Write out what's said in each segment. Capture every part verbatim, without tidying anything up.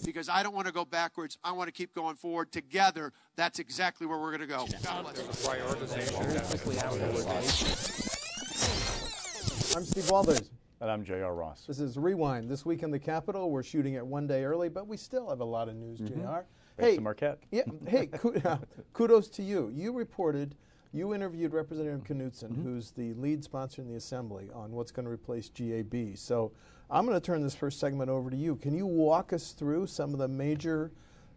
because I don't want to go backwards. I want to keep going forward. Together, that's exactly where we're going to go. God bless. I'm Steve Walters. And I'm J R. Ross. This is Rewind. This week in the Capitol, we're shooting it one day early, but we still have a lot of news, mm-hmm. J R. Thanks hey, to Marquette. Yeah, hey, kudos to you. You reported, you interviewed Representative Knudsen, mm-hmm. who's the lead sponsor in the Assembly, on what's going to replace G A B. So I'm going to turn this first segment over to you. Can you walk us through some of the major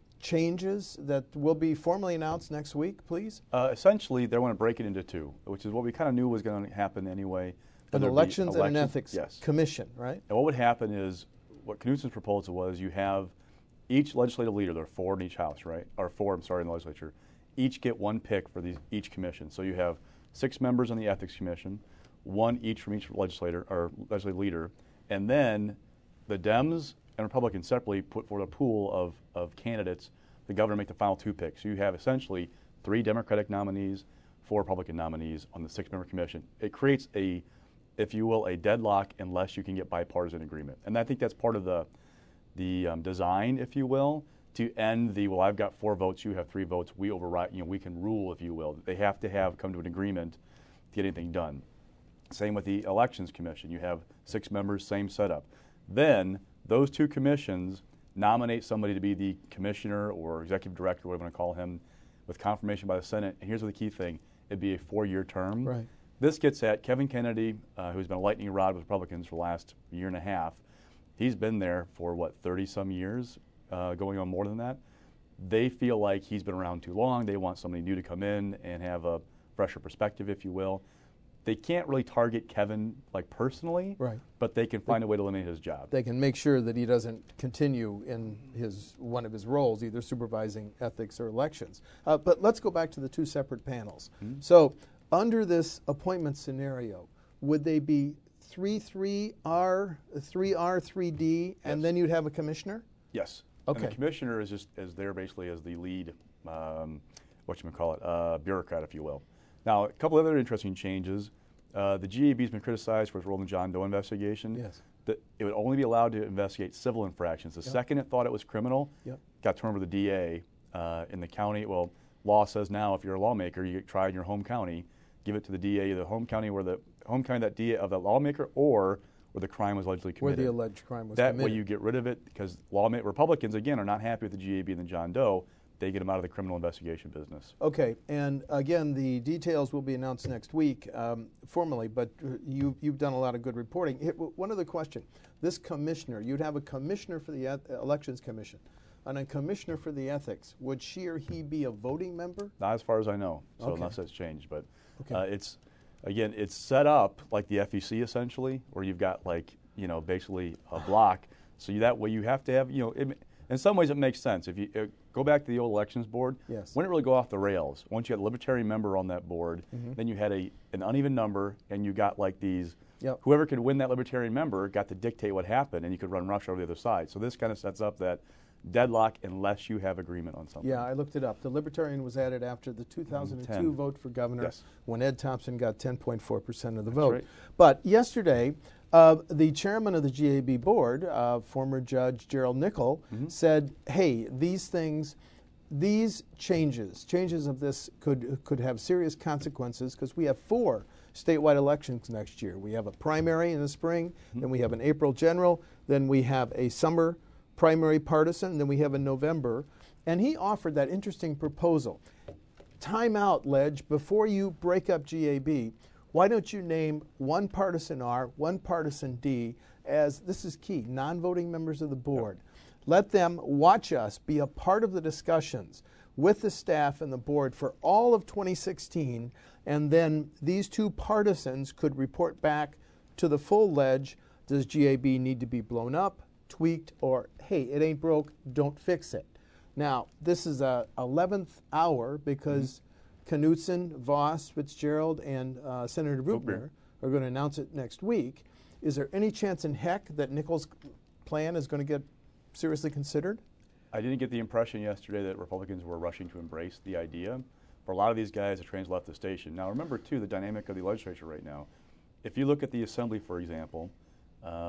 changes that will be formally announced next week, please? Uh, essentially, they want to break it into two, which is what we kind of knew was going to happen anyway. An elections election, and an ethics yes. commission, right? And what would happen is, what Knudsen's proposal was, you have each legislative leader, there are four in each house, right? Or four, I'm sorry, in the legislature, each get one pick for these each commission. So you have six members on the ethics commission, one each from each legislator or legislative leader, and then the Dems and Republicans separately put forward a pool of, of candidates. The governor make the final two picks. So you have essentially three Democratic nominees, four Republican nominees on the six-member commission. It creates a, if you will, a deadlock unless you can get bipartisan agreement. And I think that's part of the, the um, design, if you will, to end the, well, I've got four votes, you have three votes, we override, you know, we can rule, if you will. They have to have come to an agreement to get anything done. Same with the Elections Commission. You have six members, same setup. Then those two commissions nominate somebody to be the commissioner or executive director, whatever you want to call him, with confirmation by the Senate. And here's the key thing. It'd be a four-year term. Right. This gets at Kevin Kennedy, uh, who's been a lightning rod with Republicans for the last year and a half. He's been there for, what, thirty-some years, uh, going on more than that. They feel like he's been around too long. They want somebody new to come in and have a fresher perspective, if you will. They can't really target Kevin like personally, right. but they can find a way to eliminate his job. They can make sure that he doesn't continue in his one of his roles, either supervising ethics or elections. Uh, but let's go back to the two separate panels. Mm-hmm. So under this appointment scenario, would they be three three R, three R, three D, yes. and then you'd have a commissioner? Yes. Okay. And the commissioner is just as there basically as the lead, um, whatchamacallit, uh, bureaucrat, if you will. Now, a couple other interesting changes. Uh, the G A B has been criticized for its role in the John Doe investigation. Yes. That it would only be allowed to investigate civil infractions. The yep. second it thought it was criminal, yep. got turned over to the D A uh, in the county. Well, law says now if you're a lawmaker, you get tried in your home county, give it to the D A, the home county where the home county that D A of that lawmaker or where the crime was allegedly committed. Where the alleged crime was that committed. That way you get rid of it because lawma- Republicans, again, are not happy with the G A B and the John Doe. They get them out of the criminal investigation business. Okay, and again, the details will be announced next week um, formally, but you, you've done a lot of good reporting. Here, one other question. This commissioner, you'd have a commissioner for the eth- Elections Commission and a commissioner for the ethics. Would she or he be a voting member? Not as far as I know, so okay. unless that's changed. But okay. uh, it's, again, it's set up like the F E C essentially, where you've got like, you know, basically a block. So you, that way you have to have, you know, it, in some ways it makes sense. If you uh, go back to the old elections board, yes. when it really go off the rails, once you had a libertarian member on that board, mm-hmm. then you had a an uneven number, and you got like these, yep. whoever could win that libertarian member got to dictate what happened, and you could run roughshod over the other side. So this kind of sets up that deadlock unless you have agreement on something. Yeah, I looked it up. The libertarian was added after the two thousand two ten vote for governor yes. when Ed Thompson got ten point four percent of the That's vote. right. But yesterday, Uh, the chairman of the G A B board, uh, former Judge Gerald Nickel, mm-hmm. said, hey, these things, these changes, changes of this could, could have serious consequences because we have four statewide elections next year. We have a primary in the spring, mm-hmm. then we have an April general, then we have a summer primary partisan, and then we have a November. And he offered that interesting proposal. Time out, Ledge, before you break up G A B, why don't you name one partisan R, one partisan D as, this is key, non-voting members of the board. Yep. Let them watch us, be a part of the discussions with the staff and the board for all of twenty sixteen, and then these two partisans could report back to the full Ledge. Does G A B need to be blown up, tweaked, or, hey, it ain't broke, don't fix it? Now, this is a eleventh hour because mm-hmm. Knudsen, Vos, Fitzgerald, and uh, Senator Buchner are going to announce it next week. Is there any chance in heck that Nickel's plan is going to get seriously considered? I didn't get the impression yesterday that Republicans were rushing to embrace the idea. For a lot of these guys, the train's left the station. Now remember, too, the dynamic of the legislature right now. If you look at the Assembly, for example, um,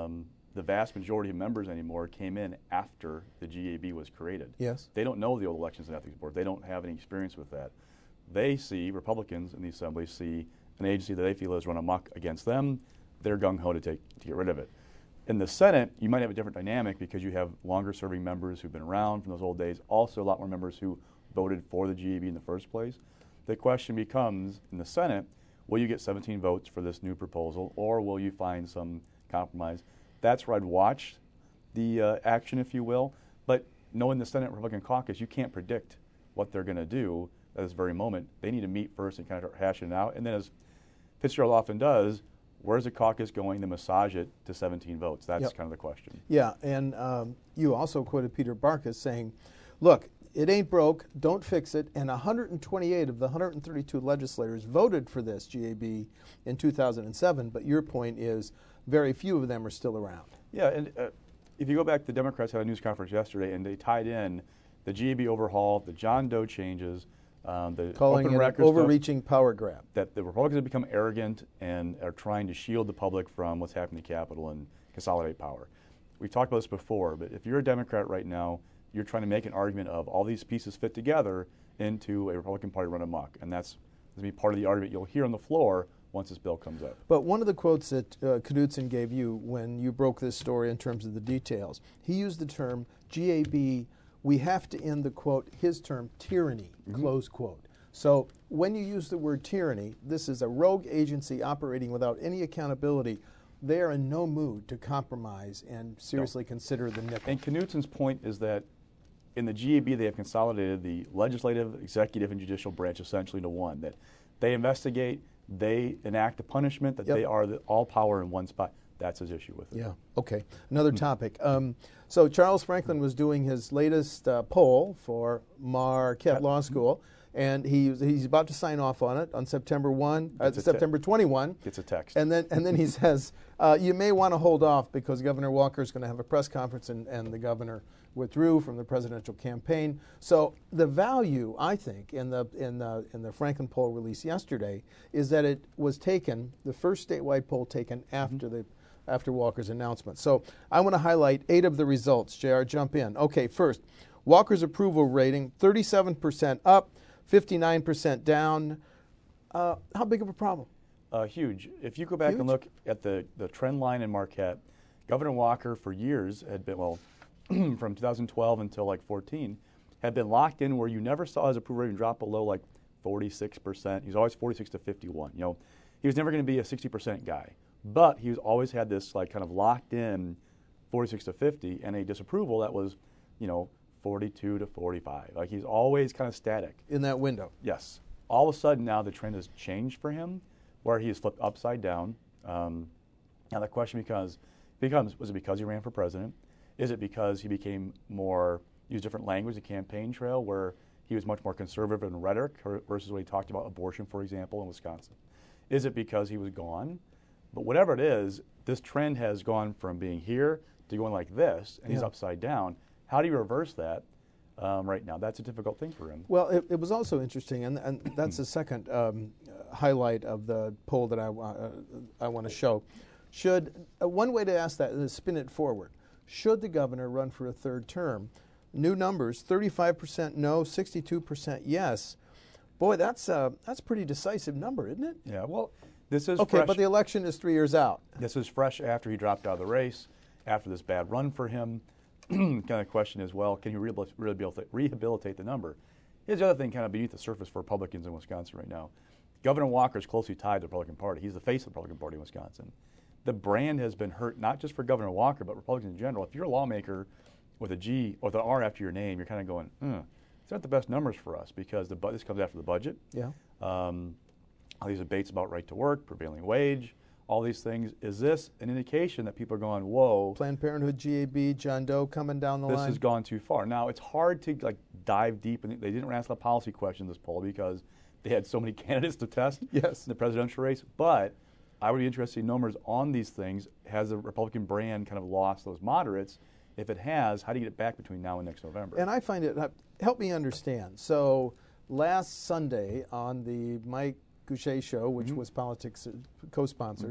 the vast majority of members anymore came in after the G A B was created. Yes. They don't know the old Elections and Ethics Board. They don't have any experience with that. They see, Republicans in the Assembly see an agency that they feel has run amok against them. They're gung-ho to, take, to get rid of it. In the Senate, you might have a different dynamic because you have longer-serving members who've been around from those old days, also a lot more members who voted for the G A B in the first place. The question becomes, in the Senate, will you get seventeen votes for this new proposal, or will you find some compromise? That's where I'd watch the uh, action, if you will. But knowing the Senate Republican caucus, you can't predict what they're going to do at this very moment. They need to meet first and kind of hash it out. And then, as Fitzgerald often does, where's the caucus going to massage it to seventeen votes? That's Yep. kind of the question. Yeah, and um, you also quoted Peter Barkas saying, look, it ain't broke, don't fix it, and one hundred twenty-eight of the one hundred thirty-two legislators voted for this G A B in two thousand seven, but your point is very few of them are still around. Yeah, and uh, if you go back, the Democrats had a news conference yesterday, and they tied in the G A B overhaul, the John Doe changes, um, the Calling open it an record stuff, overreaching power grab. that the Republicans have become arrogant and are trying to shield the public from what's happening in the Capitol and consolidate power. We've talked about this before, but if you're a Democrat right now, you're trying to make an argument of all these pieces fit together into a Republican Party run amok, and that's going to be part of the argument you'll hear on the floor once this bill comes up. But one of the quotes that uh, Knudsen gave you when you broke this story in terms of the details, he used the term G A B, we have to end the quote, his term, tyranny, mm-hmm. close quote. So when you use the word tyranny, this is a rogue agency operating without any accountability. They are in no mood to compromise and seriously no. consider the nickel. And Knudsen's point is that in the G A B, they have consolidated the legislative, executive, and judicial branch essentially into one. That they investigate, they enact a punishment, that yep. they are the, all power in one spot. That's his issue with it. Yeah, okay. Another topic. Um, so Charles Franklin was doing his latest uh, poll for Marquette yep. Law School, and he, he's about to sign off on it on September first, uh, September twenty-first. Gets a text. And then, and then he says, uh, you may want to hold off because Governor Walker is going to have a press conference, and, and the governor withdrew from the presidential campaign. So the value, I think, in the in the in the Franklin poll released yesterday is that it was taken, the first statewide poll taken after mm-hmm. the after Walker's announcement. So I want to highlight eight of the results. J R, jump in. Okay, first, Walker's approval rating, thirty-seven percent up, fifty-nine percent down. Uh, how big of a problem? Uh, huge. If you go back huge? and look at the, the trend line in Marquette, Governor Walker for years had been, well, from two thousand twelve until like fourteen, had been locked in where you never saw his approval rating drop below like forty-six percent. He was always forty-six to fifty-one. You know, he was never going to be a sixty percent guy, but he was always had this like kind of locked in forty-six to fifty and a disapproval that was, you know, forty-two to forty-five. Like he's always kind of static. In that window. Yes. All of a sudden now the trend has changed for him where he has flipped upside down. Um, now the question becomes, becomes, was it because he ran for president? Is it because he became more, used different language, the campaign trail, where he was much more conservative in rhetoric versus when he talked about abortion, for example, in Wisconsin? Is it because he was gone? But whatever it is, this trend has gone from being here to going like this, and yeah. he's upside down. How do you reverse that um, right now? That's a difficult thing for him. Well, it, it was also interesting, and, and that's the second um, highlight of the poll that I, uh, I want to show. Should uh, one way to ask that is spin it forward. Should the governor run for a third term? New numbers, thirty-five percent no, sixty-two percent yes. Boy, that's a, that's a pretty decisive number, isn't it? Yeah, well, this is okay, fresh. but the election is three years out. This is fresh after he dropped out of the race, after this bad run for him. Kind of question is, well, can he rehabilitate, rehabilitate, rehabilitate the number? Here's the other thing kind of beneath the surface for Republicans in Wisconsin right now. Governor Walker is closely tied to the Republican Party. He's the face of the Republican Party in Wisconsin. The brand has been hurt, not just for Governor Walker, but Republicans in general. If you're a lawmaker with a G or the R after your name, you're kind of going, hmm, it's not the best numbers for us because the bu- this comes after the budget. Yeah. Um, all these debates about right to work, prevailing wage, all these things. Is this an indication that people are going, whoa? Planned Parenthood, G A B, John Doe coming down the this line? This has gone too far. Now, it's hard to like dive deep. And they didn't ask a policy question in this poll because they had so many candidates to test yes. in the presidential race. But I would be interested in numbers on these things. Has the Republican brand kind of lost those moderates? If it has, how do you get it back between now and next November? And I find it, uh, help me understand. So last Sunday on the Mike Goucher show, which mm-hmm. was Politics uh, co-sponsors, mm-hmm.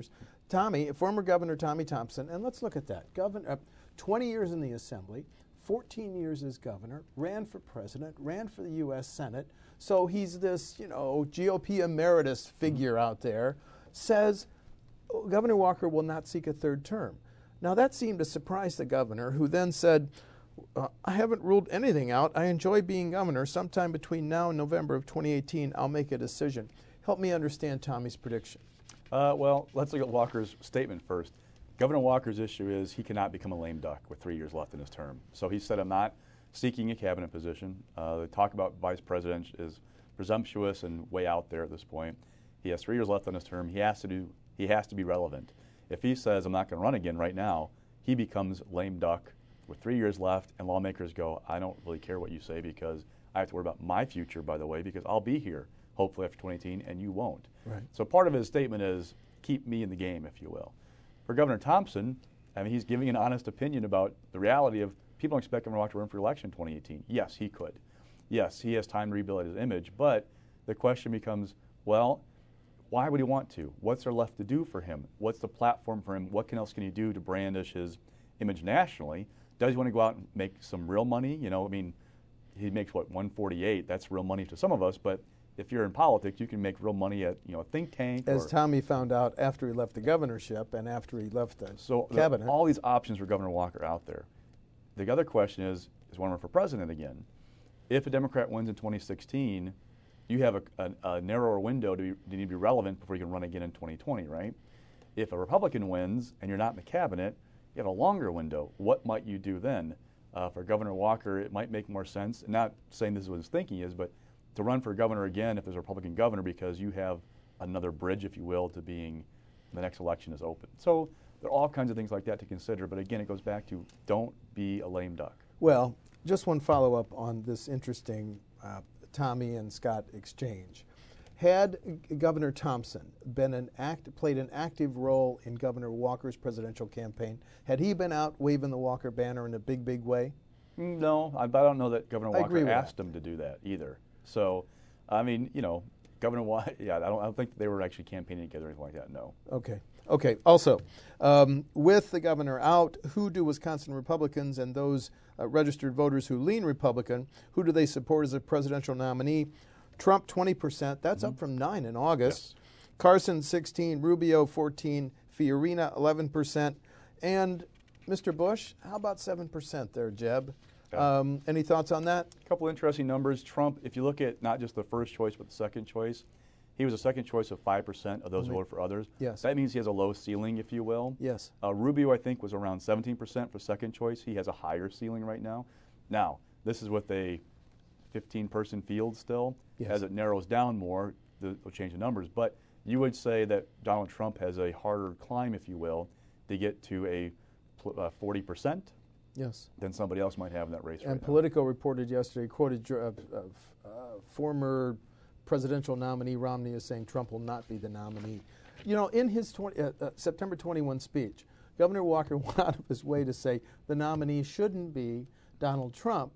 Tommy, former Governor Tommy Thompson, and let's look at that. Governor, uh, twenty years in the Assembly, fourteen years as governor, ran for president, ran for the U S Senate. So he's this, you know, G O P emeritus figure out there, says oh, Governor Walker will not seek a third term. Now that seemed to surprise the governor, who then said, uh, I haven't ruled anything out. I enjoy being governor. Sometime between now and November of twenty eighteen, I'll make a decision. Help me understand Tommy's prediction. Uh, well, let's look at Walker's statement first. Governor Walker's issue is he cannot become a lame duck with three years left in his term. So he said, I'm not seeking a cabinet position. Uh, the talk about vice president is presumptuous and way out there at this point. He has three years left in his term. He has to do. He has to be relevant. If he says, I'm not going to run again right now, he becomes lame duck with three years left, and lawmakers go, I don't really care what you say because I have to worry about my future, by the way, because I'll be here, hopefully after twenty eighteen, and you won't. Right. So part of his statement is, keep me in the game, if you will. For Governor Thompson, I mean, he's giving an honest opinion about the reality of people don't expect Governor Walker to run for election in twenty eighteen. Yes, he could. Yes, he has time to rebuild his image, but the question becomes, well, why would he want to? What's there left to do for him? What's the platform for him? What else can he do to brandish his image nationally? Does he want to go out and make some real money? You know, I mean, he makes, what, one forty-eight. That's real money to some of us, but if you're in politics, you can make real money at, you know, a think tank. As or, Tommy found out after he left the governorship and after he left the so cabinet. So all these options for Governor Walker out there. The other question is, is one run for president again. If a Democrat wins in twenty sixteen, you have a, a, a narrower window to, be, to need to be relevant before you can run again in twenty twenty, right? If a Republican wins and you're not in the cabinet, you have a longer window. What might you do then? Uh, for Governor Walker, it might make more sense, not saying this is what his thinking is, but to run for governor again if there's a Republican governor because you have another bridge, if you will, to being the next election is open. So there are all kinds of things like that to consider, but again, it goes back to don't be a lame duck. Well, just one follow-up on this interesting uh, Tommy and Scott exchange. Had Governor Thompson been an act, played an active role in Governor Walker's presidential campaign, had he been out waving the Walker banner in a big, big way? No, I, I don't know that Governor I agree Walker with asked that. him to do that either. So, I mean, you know, Governor Walker, yeah, I don't, I don't think they were actually campaigning together or anything like that, no. Okay. Okay. Also, um, with the governor out, who do Wisconsin Republicans and those uh, registered voters who lean Republican, who do they support as a presidential nominee? Trump, twenty percent. That's mm-hmm. up from nine in August. Yes. Carson, sixteen. Rubio, fourteen. Fiorina, eleven percent. And Mister Bush, how about seven percent there, Jeb? Yeah. Um, any thoughts on that? A couple interesting numbers. Trump, if you look at not just the first choice but the second choice, he was a second choice of five percent of those Mm-hmm. who voted for others. Yes. That means he has a low ceiling, if you will. Yes. Uh, Rubio, I think, was around seventeen percent for second choice. He has a higher ceiling right now. Now, this is with a fifteen-person field still. Yes. As it narrows down more, they'll change the numbers. But you would say that Donald Trump has a harder climb, if you will, to get to a uh, forty percent. Yes. Than somebody else might have in that race And right Politico reported yesterday, quoted uh, uh, uh, former presidential nominee Romney as saying Trump will not be the nominee. You know, in his twenty, uh, uh, September twenty-first speech, Governor Walker went out of his way to say the nominee shouldn't be Donald Trump.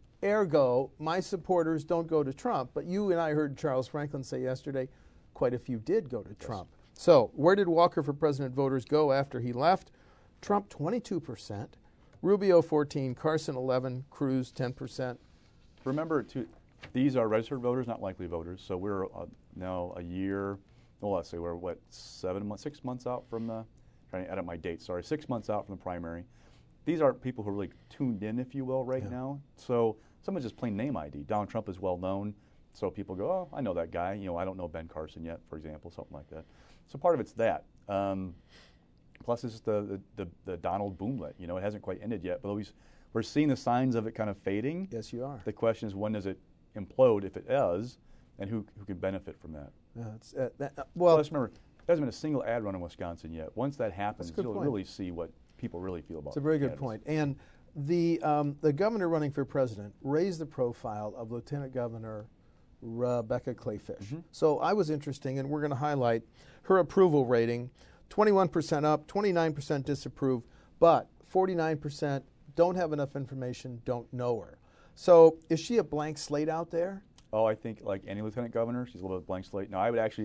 Ergo, my supporters don't go to Trump. But you and I heard Charles Franklin say yesterday, quite a few did go to yes. Trump. So where did Walker for President voters go after he left? Trump, twenty-two percent. Rubio, fourteen. Carson, eleven. Cruz, ten percent. Remember, too, these are registered voters, not likely voters. So we're uh, now a year, well, let's say we're, what, seven months, six months out from the, trying to edit my date, sorry, six months out from the primary. These aren't people who are really tuned in, if you will, right yeah. now. So someone's just plain name I D. Donald Trump is well known, so people go, oh, I know that guy. You know, I don't know Ben Carson yet, for example, something like that. So part of it's that. Um, plus, this is the, the, the, the Donald boomlet. You know, it hasn't quite ended yet, but always, we're seeing the signs of it kind of fading. Yes, you are. The question is, when does it implode, if it does, and who, who can benefit from that? Yeah, it's, uh, that, uh, well, Plus, remember, there hasn't been a single ad run in Wisconsin yet. Once that happens, you'll point. really see what people really feel about it. It's a very good ads. point. And the, um, the governor running for president raised the profile of Lieutenant Governor Rebecca Kleefisch. Mm-hmm. So I was interesting, and we're going to highlight her approval rating, twenty-one percent up, twenty-nine percent disapprove, but forty-nine percent don't have enough information, don't know her. So is she a blank slate out there? Oh, I think like any lieutenant governor, she's a little bit blank slate. No, I would actually,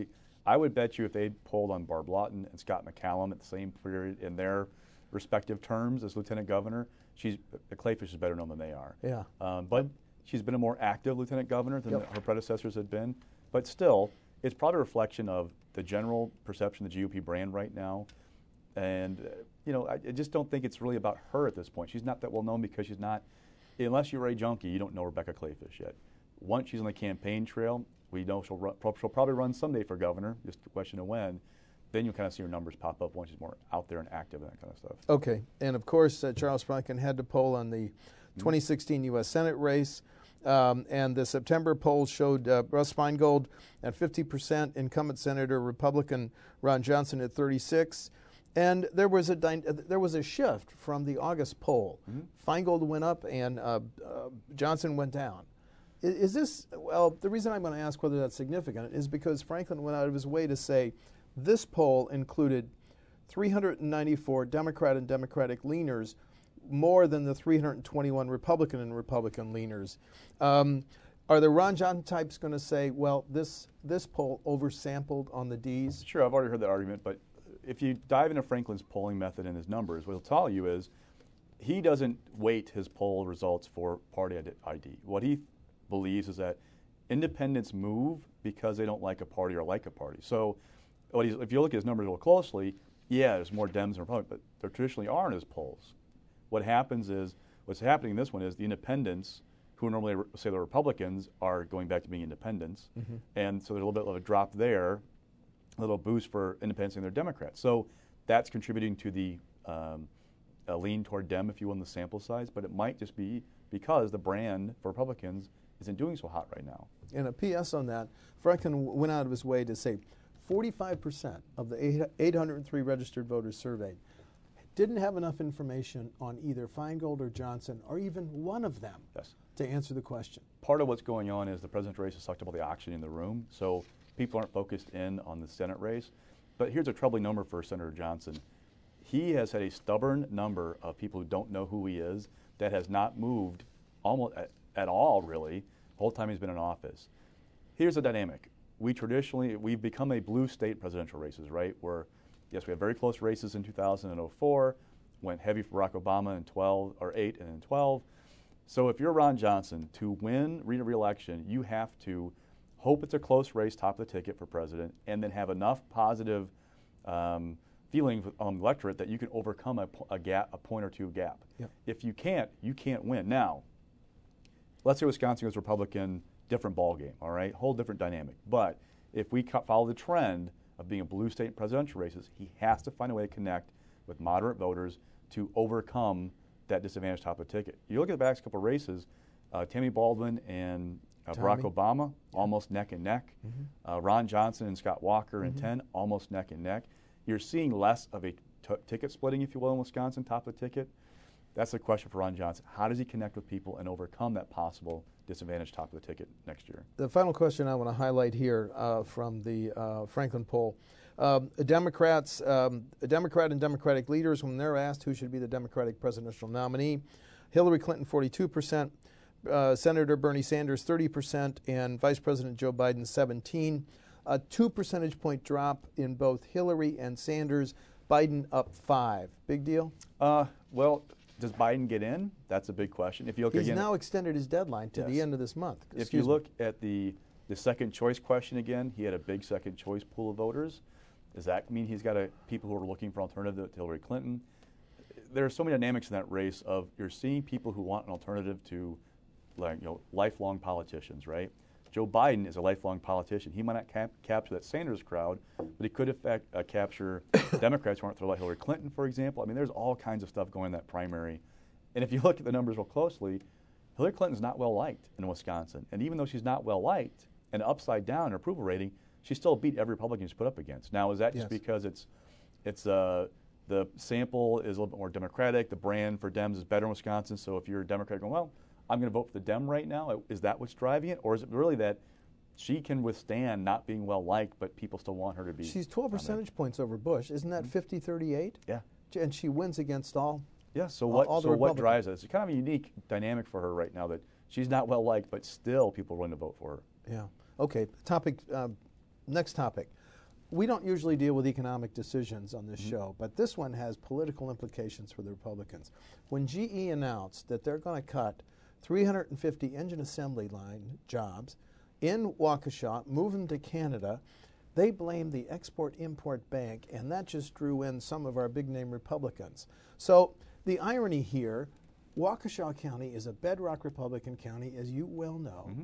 I would bet you if they polled on Barb Lawton and Scott McCallum at the same period in their respective terms as lieutenant governor, she's Kleefisch is better known than they are. Yeah. Um, but she's been a more active lieutenant governor than Yep. her predecessors had been. But still, it's probably a reflection of the general perception of the G O P brand right now. And, uh, you know, I, I just don't think it's really about her at this point. She's not that well known because she's not, unless you're Ray Junkie, you don't know Rebecca Kleefisch yet. Once she's on the campaign trail, we know she'll, run, she'll probably run someday for governor, just a question of when. Then you'll kind of see her numbers pop up once she's more out there and active and that kind of stuff. Okay. And of course, uh, Charles Franklin had to poll on the twenty sixteen U S Senate race. Um, and the September poll showed uh, Russ Feingold at fifty percent, incumbent Senator Republican Ron Johnson at thirty-six. And there was a dy- there was a shift from the August poll. Mm-hmm. Feingold went up and uh, uh, Johnson went down. Is, is this, well, the reason I'm going to ask whether that's significant is because Franklin went out of his way to say this poll included three hundred ninety-four Democrat and Democratic leaners, more than the three hundred twenty-one Republican and Republican leaners. Um, are the Ron Johnson types going to say, well, this this poll oversampled on the D's? Sure, I've already heard that argument, but if you dive into Franklin's polling method and his numbers, what he'll tell you is he doesn't weight his poll results for party I D. What he believes is that independents move because they don't like a party or like a party. So what he's, if you look at his numbers real closely, yeah, there's more Dems and Republicans, but there traditionally are in his polls. What happens is, what's happening in this one is the independents, who normally say the Republicans, are going back to being independents. Mm-hmm. And so there's a little bit of a drop there, a little boost for independents and their Democrats. So that's contributing to the um, a lean toward Dem, if you will, in the sample size, but it might just be because the brand for Republicans isn't doing so hot right now. And a P S on that, Franklin went out of his way to say forty-five percent of the eight hundred three registered voters surveyed didn't have enough information on either Feingold or Johnson, or even one of them, yes, to answer the question. Part of what's going on is the presidential race has sucked up all the oxygen in the room, so people aren't focused in on the Senate race. But here's a troubling number for Senator Johnson. He has had a stubborn number of people who don't know who he is, that has not moved almost at, at all, really, the whole time he's been in office. Here's the dynamic. We traditionally, we've become a blue state presidential races, right? Where, yes, we had very close races in two thousand four, went heavy for Barack Obama in twelve, or eight and in twelve. So if you're Ron Johnson, to win re-election, you have to hope it's a close race, top of the ticket for president, and then have enough positive um, feeling on the electorate that you can overcome a, a gap, a point or two gap. Yep. If you can't, you can't win. Now, let's say Wisconsin goes Republican, different ball game, all right? Whole different dynamic. But if we follow the trend of being a blue state presidential races, he has to find a way to connect with moderate voters to overcome that disadvantage top of the ticket. You look at the past couple of races, uh, Tammy Baldwin and uh, Barack Obama, yeah. almost neck and neck. Mm-hmm. uh, Ron Johnson and Scott Walker mm-hmm. in ten, almost neck and neck. You're seeing less of a t ticket splitting, if you will, in Wisconsin, top of the ticket. That's the question for Ron Johnson. How does he connect with people and overcome that possible disadvantage top of the ticket next year? The final question I want to highlight here uh, from the uh, Franklin poll. Um, Democrats, um, Democrat and Democratic leaders, when they're asked who should be the Democratic presidential nominee, Hillary Clinton forty-two percent, uh, Senator Bernie Sanders thirty percent, and Vice President Joe Biden seventeen. A two percentage point drop in both Hillary and Sanders. Biden up five. Big deal? Uh, well, does Biden get in? That's a big question. If you look He's again, now extended his deadline to yes. the end of this month. If Excuse you look me. at the the second choice question again, he had a big second choice pool of voters. Does that mean he's got a, people who are looking for an alternative to Hillary Clinton? There are so many dynamics in that race of you're seeing people who want an alternative to, like, you know, lifelong politicians, right? Joe Biden is a lifelong politician. He might not cap capture that Sanders crowd, but he could affect, uh, capture Democrats who aren't thrilled about Hillary Clinton, for example. I mean, there's all kinds of stuff going in that primary. And if you look at the numbers real closely, Hillary Clinton's not well liked in Wisconsin. And even though she's not well liked and upside down in her approval rating, she still beat every Republican she's put up against. Now, is that just yes. because it's it's uh, the sample is a little bit more Democratic, the brand for Dems is better in Wisconsin, so if you're a Democrat going, well, I'm going to vote for the Dem right now, is that what's driving it? Or is it really that she can withstand not being well liked, but people still want her to be? She's twelve percentage points over Bush. Isn't that fifty thirty-eight? Yeah. And she wins against all. Yeah, so what, all so what drives it? It's kind of a unique dynamic for her right now that she's not well liked, but still people are willing to vote for her. Yeah. Okay, topic, uh, next topic. we don't usually deal with economic decisions on this mm-hmm. show, but this one has political implications for the Republicans. When G E announced that they're going to cut three hundred fifty engine assembly line jobs in Waukesha, move them to Canada, they blamed the Export-Import Bank, and that just drew in some of our big-name Republicans. So the irony here, Waukesha County is a bedrock Republican county, as you well know. Mm-hmm.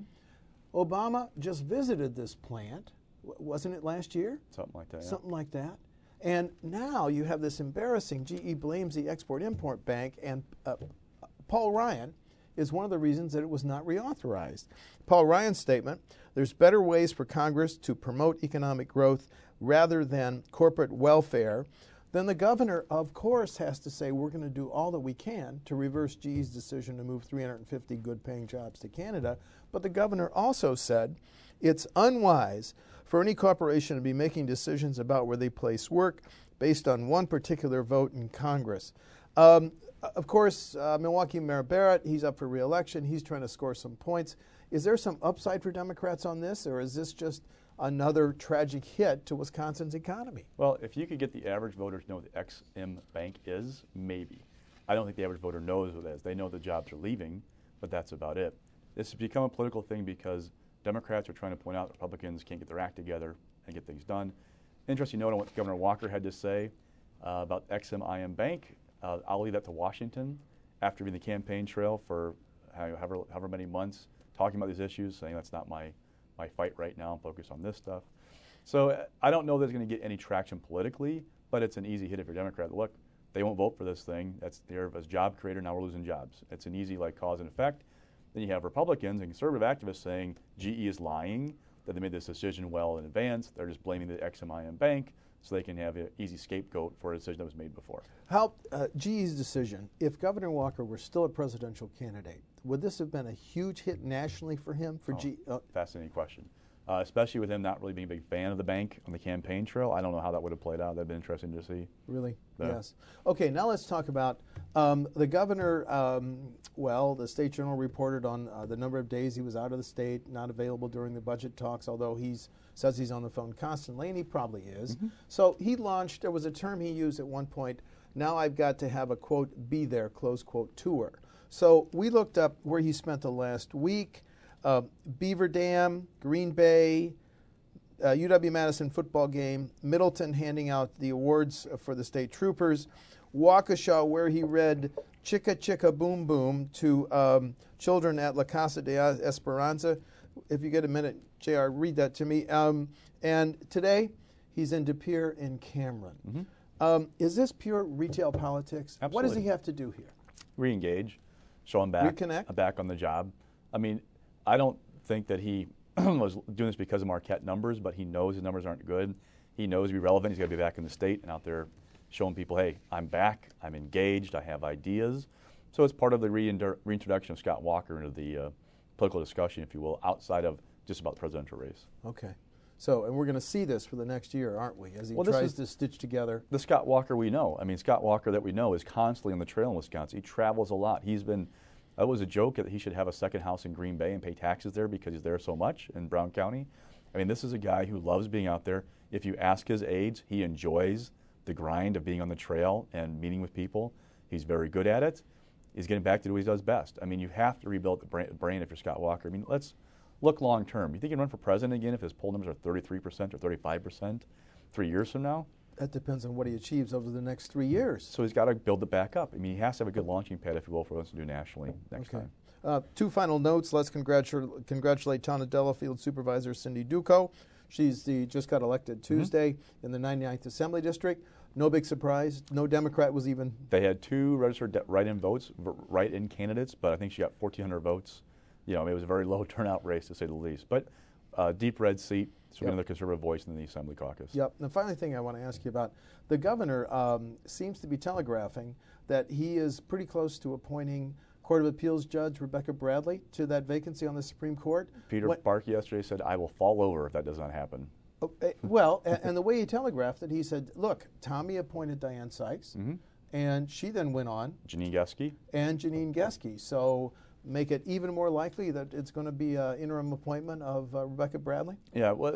Obama just visited this plant, w- wasn't it last year? Something like that, yeah. Something like that. And now you have this embarrassing, G E blames the Export-Import Bank, and uh, Paul Ryan is one of the reasons that it was not reauthorized. Paul Ryan's statement, there's better ways for Congress to promote economic growth rather than corporate welfare. Then the governor, of course, has to say we're going to do all that we can to reverse G E's decision to move three hundred fifty good-paying jobs to Canada. But the governor also said it's unwise for any corporation to be making decisions about where they place work based on one particular vote in Congress. Um, Of course, uh, Milwaukee Mayor Barrett, he's up for re-election. He's trying to score some points. Is there some upside for Democrats on this, or is this just another tragic hit to Wisconsin's economy? Well, if you could get the average voter to know what the Ex-Im Bank is, maybe. I don't think the average voter knows what it is. They know the jobs are leaving, but that's about it. This has become a political thing because Democrats are trying to point out Republicans can't get their act together and get things done. Interesting note on what Governor Walker had to say uh, about Ex-Im Bank. Uh, I'll leave that to Washington after being the campaign trail for however, however many months, talking about these issues, saying that's not my, my fight right now, I'm focused on this stuff. So uh, I don't know that it's going to get any traction politically, but it's an easy hit if you're a Democrat. Look, they won't vote for this thing. That's there as job creator, now we're losing jobs. It's an easy like cause and effect. Then you have Republicans and conservative activists saying G E is lying, that they made this decision well in advance. They're just blaming the Ex-Im Bank so they can have an easy scapegoat for a decision that was made before. How uh, G E's decision, if Governor Walker were still a presidential candidate, would this have been a huge hit nationally for him? For oh, G? Uh, fascinating question. Uh, especially with him not really being a big fan of the bank on the campaign trail. I don't know how that would have played out. That'd been interesting to see. Really? Yeah. Yes. Okay, now let's talk about um, the governor. Um, well, the State Journal reported on uh, the number of days he was out of the state, not available during the budget talks, although he says he's on the phone constantly, and he probably is. Mm-hmm. So he launched, there was a term he used at one point, now I've got to have a, quote, be there, close quote, tour. So we looked up where he spent the last week. Uh, Beaver Dam, Green Bay, uh, U W-Madison football game, Middleton handing out the awards for the state troopers, Waukesha where he read Chicka Chicka Boom Boom to um, children at La Casa de Esperanza. If you get a minute, J R, read that to me. Um, and today, he's in De Pere in Cameron. Mm-hmm. um, is this pure retail politics? Absolutely. What does he have to do here? Re-engage, show him back, reconnect, back on the job. I mean, I don't think that he was doing this because of Marquette numbers, but he knows his numbers aren't good. He knows to be relevant, he's got to be back in the state and out there showing people, hey, I'm back, I'm engaged, I have ideas. So it's part of the reinter- reintroduction of Scott Walker into the uh, political discussion, if you will, outside of just about the presidential race. Okay. So, and we're going to see this for the next year, aren't we, as he well, tries to stitch together. The Scott Walker we know. I mean, Scott Walker that we know is constantly on the trail in Wisconsin. He travels a lot. He's been, that was a joke that he should have a second house in Green Bay and pay taxes there because he's there so much in Brown County. I mean, this is a guy who loves being out there. If you ask his aides, he enjoys the grind of being on the trail and meeting with people. He's very good at it. He's getting back to do what he does best. I mean, you have to rebuild the brain, brain if you're Scott Walker. I mean, let's look long term. You think he can run for president again if his poll numbers are thirty-three percent or thirty-five percent three years from now? That depends on what he achieves over the next three years. So he's got to build it back up. I mean, he has to have a good launching pad, if you will, for what he wants to do nationally next okay. time. Uh, two final notes. Let's congratulate, congratulate Town of Delafield Supervisor Cindy Duco. She's the just got elected Tuesday mm-hmm. in the ninety-ninth Assembly District. No big surprise. No Democrat was even. They had two registered de- write-in votes, v- write-in candidates, but I think she got fourteen hundred votes. You know, it was a very low turnout race, to say the least. But uh, deep red seat, so yep. another conservative voice in the Assembly caucus. Yep. The final thing I want to ask you about, the governor um, seems to be telegraphing that he is pretty close to appointing Court of Appeals Judge Rebecca Bradley to that vacancy on the Supreme Court. Peter when, Barkey yesterday said, I will fall over if that does not happen. Oh, uh, well, and, and the way he telegraphed it, he said, look, Tommy appointed Diane Sykes, mm-hmm. and she then went on. Janine Geske. And Janine Geske. So make it even more likely that it's going to be an interim appointment of uh, Rebecca Bradley? Yeah, well,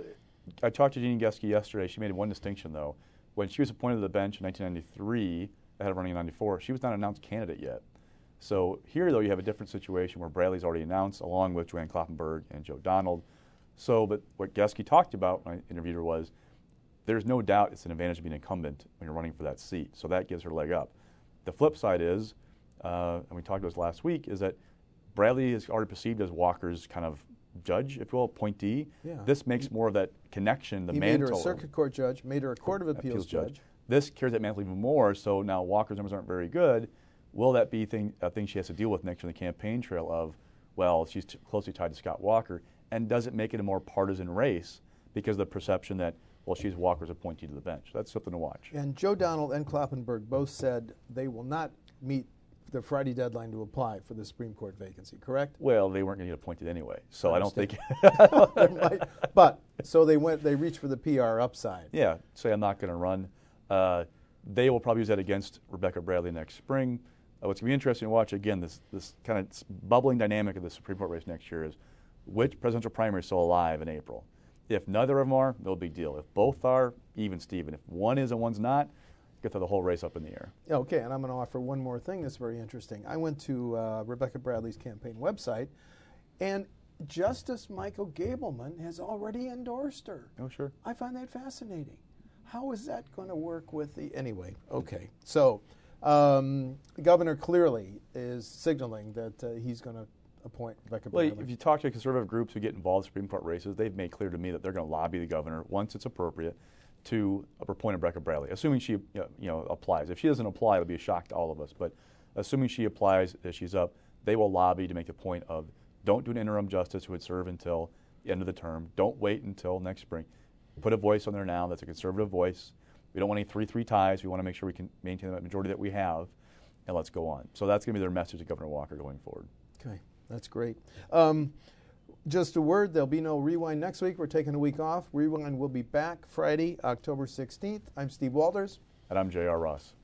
I talked to Jeannie Geske yesterday. She made one distinction, though. When she was appointed to the bench in nineteen ninety-three, ahead of running in ninety-four, she was not an announced candidate yet. So here, though, you have a different situation where Bradley's already announced, along with Joanne Kloppenburg and Joe Donald. So, but what Geske talked about when I interviewed her was, there's no doubt it's an advantage of being incumbent when you're running for that seat. So that gives her a leg up. The flip side is, uh, and we talked about this last week, is that Bradley is already perceived as Walker's kind of judge, if you will, appointee. Yeah. This makes more of that connection, the he mantle. made her a circuit court judge, made her a court of appeals, appeals judge. judge. This carries that mantle even more, so now Walker's numbers aren't very good. Will that be thing, a thing she has to deal with next year in the campaign trail of, well, she's t closely tied to Scott Walker, and does it make it a more partisan race because of the perception that, well, she's Walker's appointee to the bench? That's something to watch. And Joe Donald and Kloppenburg both said they will not meet the Friday deadline to apply for the Supreme Court vacancy, correct? Well, they weren't going to get appointed anyway, so I, I don't think. might, but so they went. They reached for the P R upside. Yeah, say I'm not going to run. Uh, they will probably use that against Rebecca Bradley next spring. Uh, what's going to be interesting to watch again, this this kind of bubbling dynamic of the Supreme Court race next year is which presidential primary is still alive in April. If neither of them are, no big deal. If both are, even Steven. If one is and one's not, get the whole race up in the air. Okay, and I'm going to offer one more thing that's very interesting. I went to uh, Rebecca Bradley's campaign website, and Justice Michael Gableman has already endorsed her. Oh, sure. I find that fascinating. How is that going to work with the... Anyway, okay. So um, the governor clearly is signaling that uh, he's going to appoint Rebecca well, Bradley. If you talk to conservative groups who get involved in Supreme Court races, they've made clear to me that they're going to lobby the governor, once it's appropriate, to appoint Rebecca Bradley, assuming she you know, you know, applies. If she doesn't apply, it'll be a shock to all of us. But assuming she applies, as she's up, they will lobby to make the point of don't do an interim justice who would serve until the end of the term. Don't wait until next spring. Put a voice on there now that's a conservative voice. We don't want any three three ties. We want to make sure we can maintain the majority that we have, and let's go on. So that's going to be their message to Governor Walker going forward. Okay, that's great. Um, Just a word, there'll be no Rewind next week. We're taking a week off. Rewind will be back Friday, October sixteenth. I'm Steve Walters. And I'm J R Ross.